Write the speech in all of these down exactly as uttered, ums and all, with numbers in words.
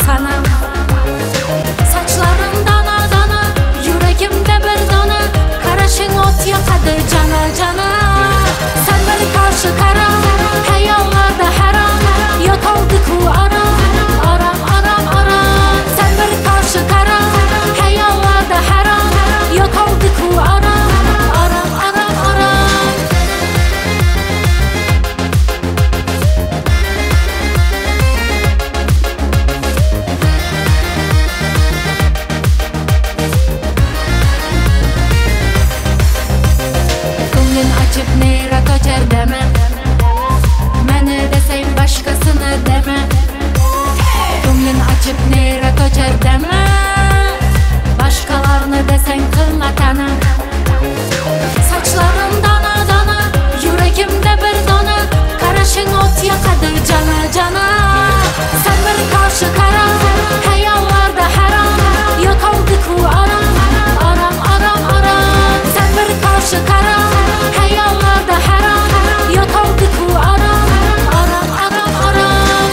kana. Saçlarım dana dana, yüreğimde bir dana. Karışın ot yakadı cana cana. Sen beni karşı kara, hayallarda her an. Yok oldu ku aram, aram aram aram. Sen beni karşı kara, hayallarda her an. Yok oldu ku aram, aram aram aram. Ko'ngling açıp neyra ko'char deme. Meni desang başkasını deme. Ko'ngling açıp neyra ko'char deme. Başkalarını desang qilma tana. Saçlarım dana dana, yüreğimde bir dona. Karışın ot yakadı cana cana. Sen beni karşı kara, hayallarda her an. Yok oldu ku aram, aram aram aram. Sen beni karşı kara, hayallarda her an. Yok oldu ku aram, aram aram aram.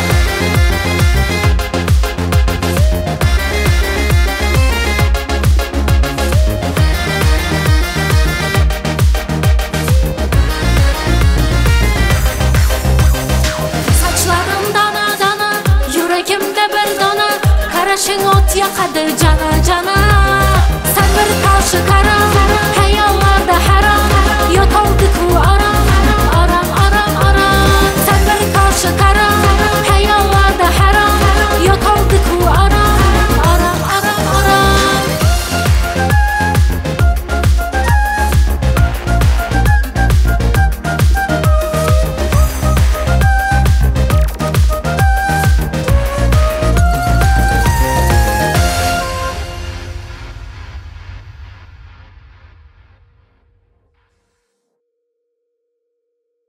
Saçlarım dana dana, yüreğimde bir dona. Karışın ot yakadı cana cana. Sen beni karşı kara,